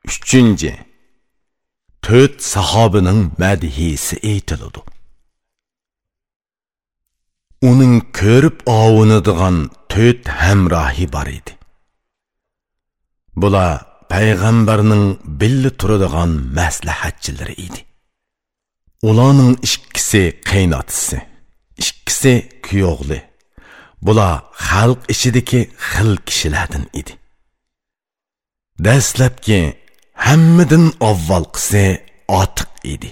Üçüncü, 4 sahabının mədhisi eytilidi. Onun körüp avunadigan 4 hemrahi bar idi. Bula Peygamberinin billi turadigan maslahatchilari idi. Ularning ikkisi qaynotısı, ikkisi kuyog'li. Bular xalq ichidagi xil kishilardan idi. Dastlabki hammadan avvalqisi otiq edi.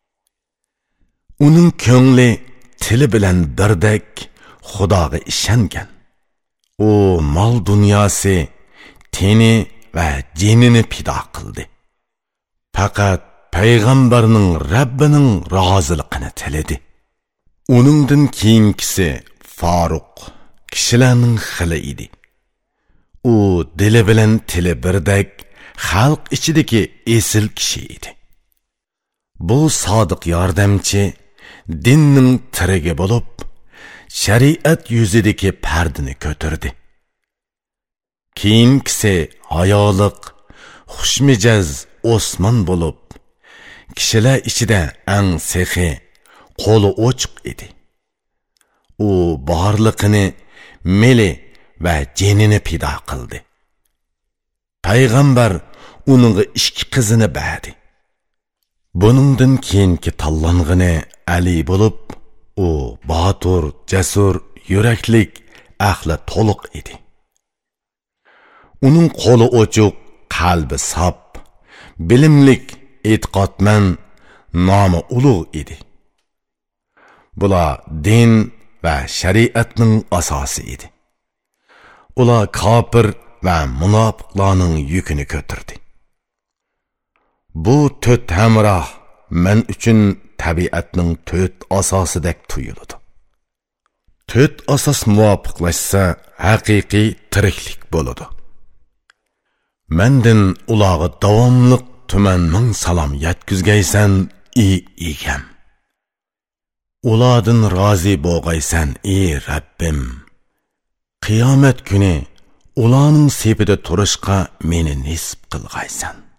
Uning ko'ngli tili bilan birdek Xudoga ishongan. U mol dunyosi, teni va jinini pido qildi. Faqat payg'ambarning Rabbining roziligini tiladi. Uningdan keyingisi Faruq kishilarning xili edi. U dili bilan tili birdek xalq ichidagi esil kishi edi. Bu sodiq yordamchi dinning tirigi bo'lib, shariat yuzidagi pardini ko'tardi. Keyingisi hayoliq, xushmijoz Osmon bo'lib, kishilar ichida eng sehi, qo'li ochiq edi. U borliqini, meli va jinini pido qildi. Payg'ambar uningga 2 qizini berdi. Buningdan keyingi tanlang'ini Ali bo'lib, u botur, jasur, yuraklik, ahli to'liq edi. Uning qo'li ochiq, qalbi sop, bilimlik, e'tiqodman, nomi ulug' edi. Bular din va shariatning asosi edi. Ular kofir va munofiqlarning yukini ko'tardi. Bu 4 hamroh men uchun tabiatning 4 asosidek tuyuladi. 4 asos muvofiqlashsa haqiqiy tiriklik bo'ladi. Mendan ularga davomliq tuman ming salom yetkizgaysan, egam. Ulardan rozi bo'lgaysan, Rabbim. Qiyomat kuni ularning sepida turishqa meni nisb qilgaysan.